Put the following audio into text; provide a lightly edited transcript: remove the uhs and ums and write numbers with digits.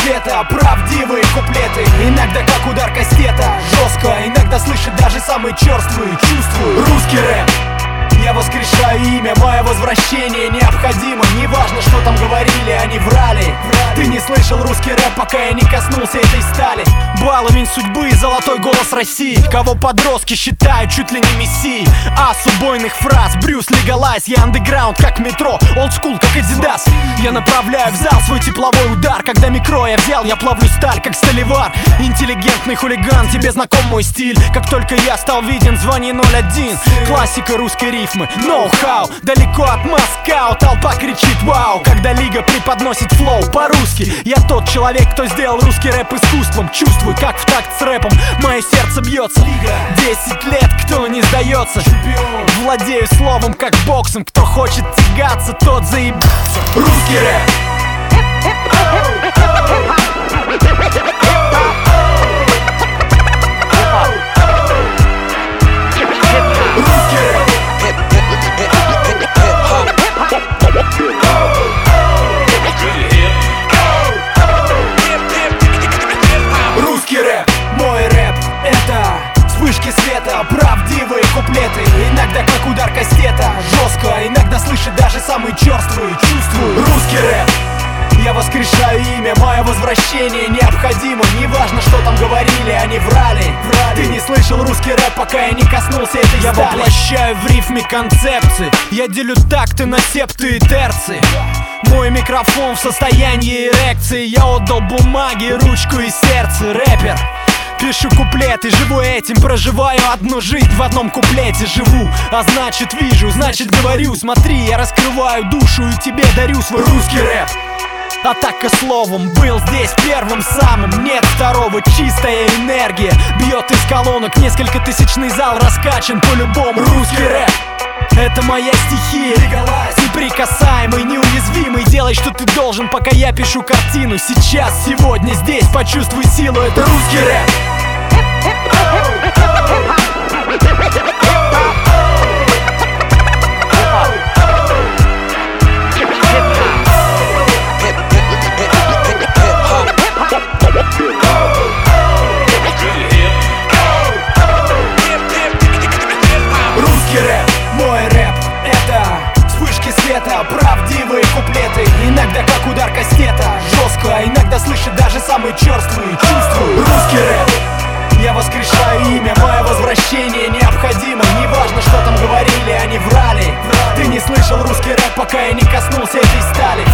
света, правдивые куплеты. Иногда как удар кастета, жестко. Иногда слышит даже самые черствые. Чувствую русский рэп. Я воскрешаю имя, мое возвращение необходимо. Неважно, что там говорили, они врали. Ты не слышал русский рэп, пока я не коснулся этой стали. Баловень судьбы, золотой голос России. Кого подростки считают чуть ли не мессией. Ас убойных фраз, Брюс Легалайз. Я андеграунд, как метро, олдскул, как Адидас. Я направляю в зал свой тепловой удар. Когда микро я взял, я плавлю сталь, как сталевар. Интеллигентный хулиган, тебе знаком мой стиль. Как только я стал виден, звони 01. Классика русской рифмы, ноу-хау. Далеко от Москва, толпа кричит вау. Когда лига преподносит флоу по-русски. Я тот человек, кто сделал русский рэп искусством. Чувствую, как в такт с рэпом мое сердце бьется. 10 лет, кто не сдается. Владею словом, как боксом. Кто хочет тягаться, тот заебется. Русский рэп. Русский рэп, мой рэп, это вспышки света, правдивые куплеты. Иногда как удар кастета, жестко. Иногда слышит даже самые черствые. Чувствую русский рэп. Я воскрешаю имя, мое возвращение необходимо. Неважно, что там говорили, они врали. Ты не слышал русский рэп, пока я не коснулся этой стали. Я воплощаю в рифме концепции. Я делю такты на септы и терции. Мой микрофон в состоянии эрекции. Я отдал бумаги, ручку и сердце. Рэпер. Пишу куплеты, живу этим, проживаю одну жизнь, в одном куплете живу. А значит вижу, значит говорю. Смотри, я раскрываю душу и тебе дарю свой русский рэп. Атака словом, был здесь первым самым. Нет второго, чистая энергия бьет из колонок, несколько тысячный зал раскачан по-любому. Русский рэп, это моя стихия. Неприкасаемый, неуязвимый. Делай, что ты должен, пока я пишу картину. Сейчас, сегодня, здесь, почувствуй силу. Это русский рэп. Русский рэп, мой рэп, это вспышки света, правдивые куплеты. Иногда как удар кастета, жестко. Иногда слышит даже самые черствые. Чувствую русский рэп. Я воскрешаю имя, мое возвращение необходимо. Неважно, что там говорили, они врали. Ты не слышал русский рэп, пока я не коснулся этой стали.